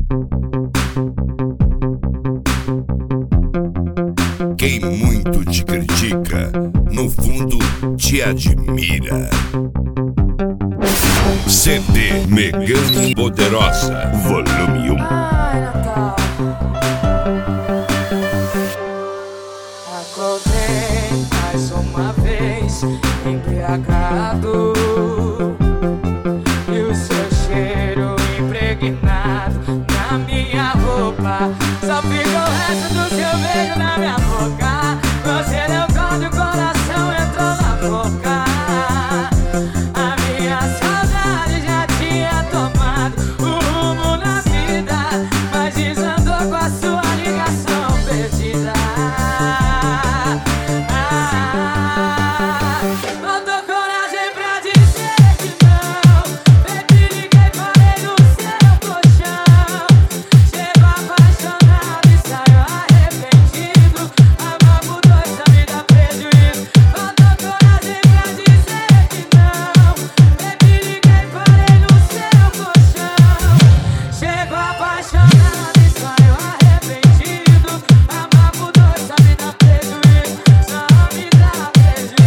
Quem muito te critica, no fundo te admira. CD Megane Poderosa, volume 1. Acordei mais uma vez, embriagado, e o seu cheiro impregnado na minha roupa. Só fica o resto do seu beijo na minha boca. Você deu conta e o coração entrou na boca. A minha saudade já tinha tomado o rumo na vida, mas desandou com a sua ligação perdida. Faltou coragem pra dizer que não. Baby, liguei, parei no seu colchão. Chego apaixonado e saio arrependido. Amor por dois, a vida prejuízo. Faltou coragem pra dizer que não. Baby, liguei, parei no seu colchão. Chego apaixonado e saio arrependido. Amor por dois, a vida prejuízo. Só me dá prejuízo.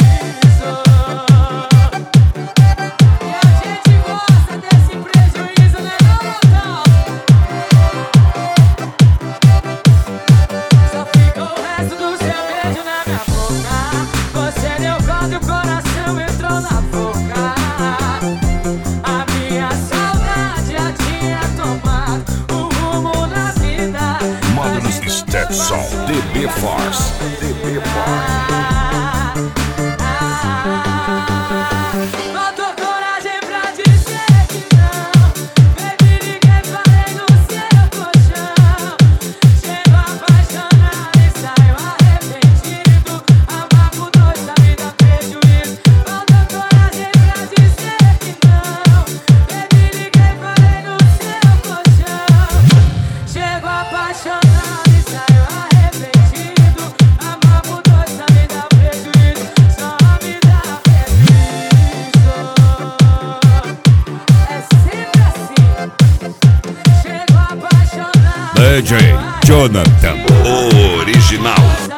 E a gente gosta desse prejuízo, né, não? Só fica o resto do seu beijo na minha boca. Você deu conta e o coração entrou na boca. A minha saudade já tinha tomado o rumo na vida. Módulos Stetson, DB Force. Faltou coragem pra dizer que não. Baby, liguei, parei no seu colchão. Chego apaixonado e saio arrependido. Amar por dois, a vida prejuízo. Faltou coragem pra dizer que não. Baby, liguei, parei no seu colchão. Chego apaixonado e saio arrependido. Amar por dois, a vida prejuízo. Só me dá prejuízo. É sempre assim. Chego apaixonado. DJ Jonathan, o original.